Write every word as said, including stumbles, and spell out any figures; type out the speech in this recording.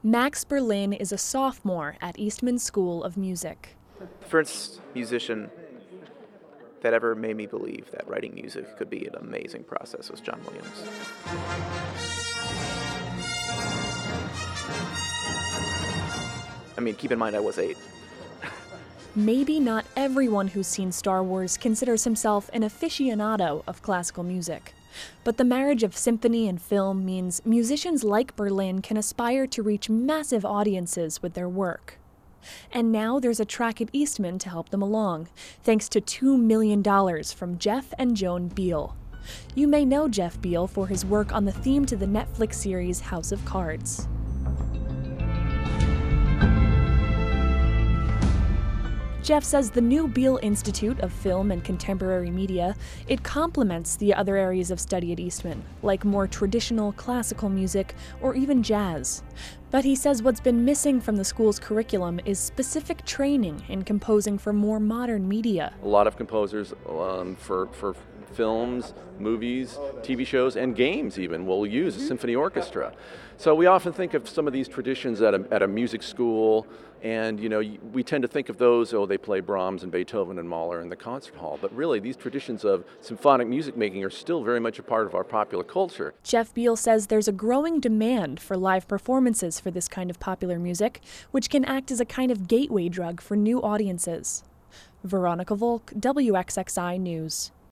Max Berlin is a sophomore at Eastman School of Music. The first musician that ever made me believe that writing music could be an amazing process was John Williams. I mean, keep in mind I was eight. Maybe not everyone who's seen Star Wars considers himself an aficionado of classical music. But the marriage of symphony and film means musicians like Berlin can aspire to reach massive audiences with their work. And now there's a track at Eastman to help them along, thanks to two million dollars from Jeff and Joan Beal. You may know Jeff Beal for his work on the theme to the Netflix series House of Cards. Jeff says the new Beal Institute of Film and Contemporary Media, it complements the other areas of study at Eastman, like more traditional classical music or even jazz. But he says what's been missing from the school's curriculum is specific training in composing for more modern media. A lot of composers um, for, for films, movies, T V shows, and games even will use a symphony orchestra. So we often think of some of these traditions at a, at a music school, and you know we tend to think of those, oh, they play Brahms and Beethoven and Mahler in the concert hall. But really, these traditions of symphonic music making are still very much a part of our popular culture. Jeff Beal says there's a growing demand for live performances for this kind of popular music, which can act as a kind of gateway drug for new audiences. Veronica Volk, W X X I News.